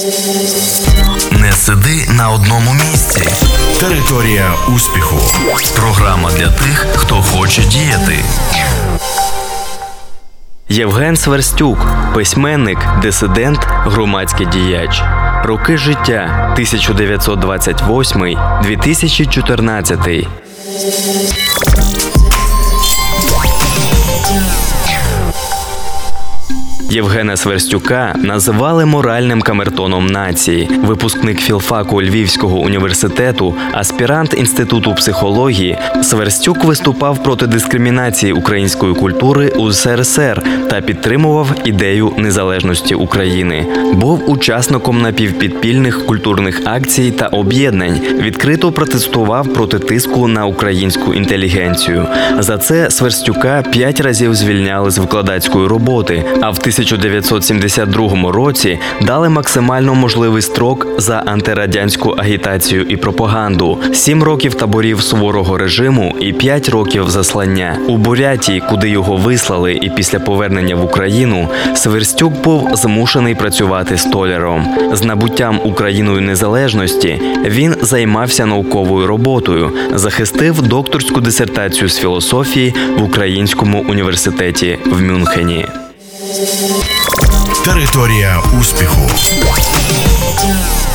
Не сиди на одному місці. Територія успіху. Програма для тих, хто хоче діяти. Євген Сверстюк – письменник, дисидент, громадський діяч. Роки життя 1928-2014. Євгена Сверстюка називали моральним камертоном нації. Випускник філфаку Львівського університету, аспірант Інституту психології, Сверстюк виступав проти дискримінації української культури у СРСР та підтримував ідею незалежності України. Був учасником напівпідпільних культурних акцій та об'єднань, відкрито протестував проти тиску на українську інтелігенцію. За це Сверстюка 5 разів звільняли з викладацької роботи, а в 1972 році дали максимально можливий строк за антирадянську агітацію і пропаганду, 7 років таборів суворого режиму і 5 років заслання. У Бурятії, куди його вислали, і після повернення в Україну, Сверстюк був змушений працювати столяром. З набуттям Україною незалежності він займався науковою роботою, захистив докторську дисертацію з філософії в Українському університеті в Мюнхені. Територія успіху.